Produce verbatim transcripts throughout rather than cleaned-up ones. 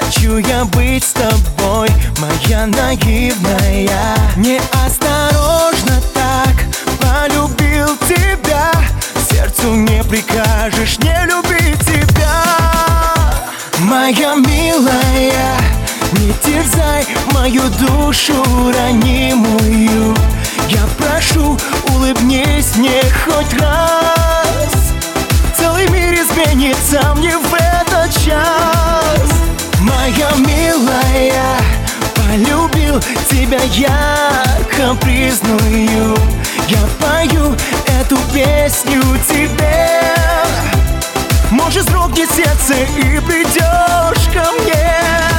хочу я быть с тобой, моя наивная. Неосторожно так полюбил тебя, сердцу не прикажешь не любить тебя. Моя милая, не терзай мою душу ранимую. Я прошу, улыбнись мне хоть раз. Целый мир изменится мне в этот час. Моя милая, полюбил тебя я капризную. Я пою эту песню тебе. Может, дрогнет сердце и придешь ко мне.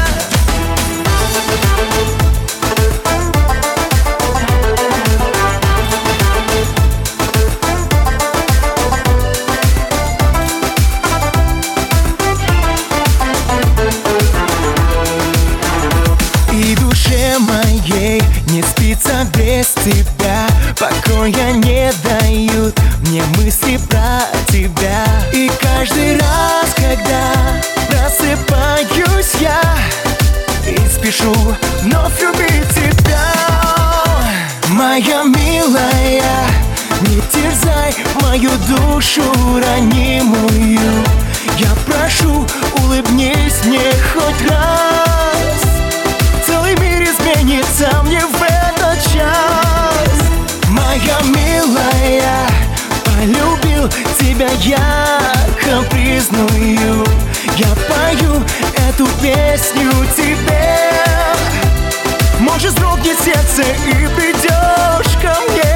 И душе моей не спится без тебя, покоя не дают мне мысли про тебя. И каждый раз, когда просыпаюсь я, и спешу вновь любить тебя. Моя милая, не терзай мою душу ранимую. Я прошу, улыбнись мне хоть раз. Целый мир изменится мне в этот час. Моя милая, полюбил тебя я капризную. Я пою эту песню тебе. Может, дрогнет сердце и придешь ко мне.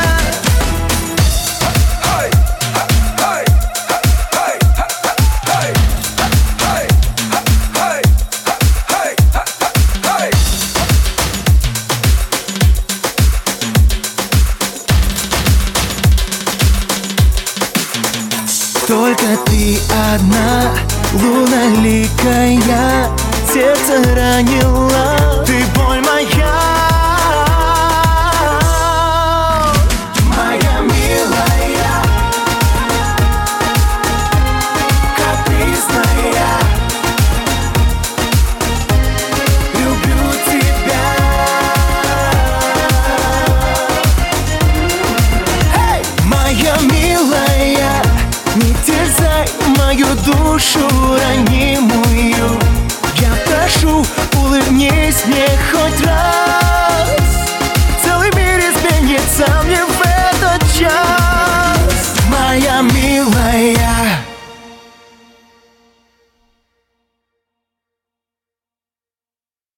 Только ты одна, луналикая, сердце ранила, ты боль моя. Моя милая, капризная, люблю тебя. Hey! Моя милая, не терзай мою душу ранимую. Я прошу, улыбнись мне хоть раз. Целый мир изменится мне